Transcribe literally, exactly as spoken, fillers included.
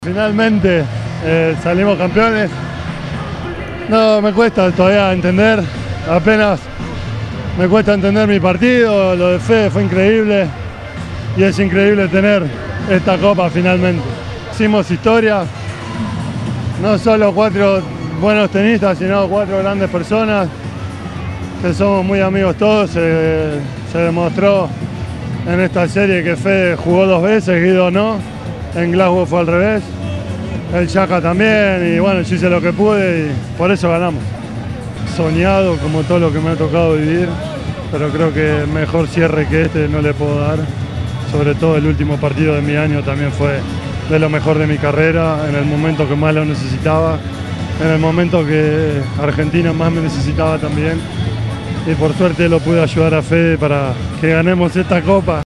Finalmente eh, salimos campeones. No, me cuesta todavía entender, apenas me cuesta entender mi partido. Lo de Fede fue increíble y es increíble tener esta copa finalmente. Hicimos historia, no solo cuatro buenos tenistas, sino cuatro grandes personas, que somos muy amigos todos. Se, se demostró en esta serie que Fede jugó dos veces, Guido no. En Glasgow fue al revés, el Chaka también, y bueno, yo hice lo que pude y por eso ganamos. Soñado como todo lo que me ha tocado vivir, pero creo que mejor cierre que este no le puedo dar. Sobre todo el último partido de mi año también fue de lo mejor de mi carrera, en el momento que más lo necesitaba, en el momento que Argentina más me necesitaba también. Y por suerte lo pude ayudar a Fede para que ganemos esta copa.